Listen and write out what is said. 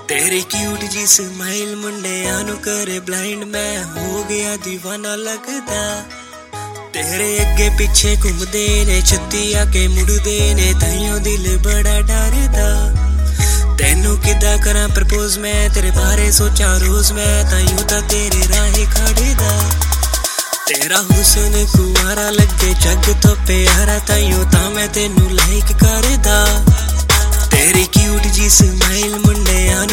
तेरी क्यूट जी स्माइल मुंडियां नू करे ब्लाइंड, मैं हो गया दीवाना लगदा। तेरे अगे पिछे घूमदे ने छत्ती आके मुड़दे ने, ताइयों दिल बड़ा डरदा। तेनू किदा करा प्रपोज मैं, तेरे बारे सोचा रोज मैं, ताइयों ता तेरे राहे खड़दा। तेरा हुस्न कुआरा लगे जग तो प्यारा, ताइयों ता मैं तेनू लाइक करदा। तेरी क्यूट जी स्माइल मुंडियां